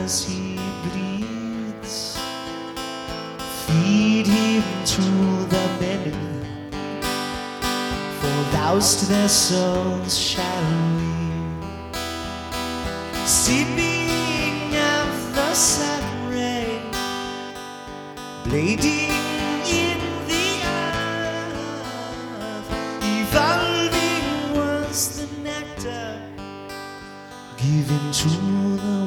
as he bleeds. Feed him to the many, for thou'st their souls shall weep. Sipping of the sun rain, bleeding in the earth, evolving was the nectar given to the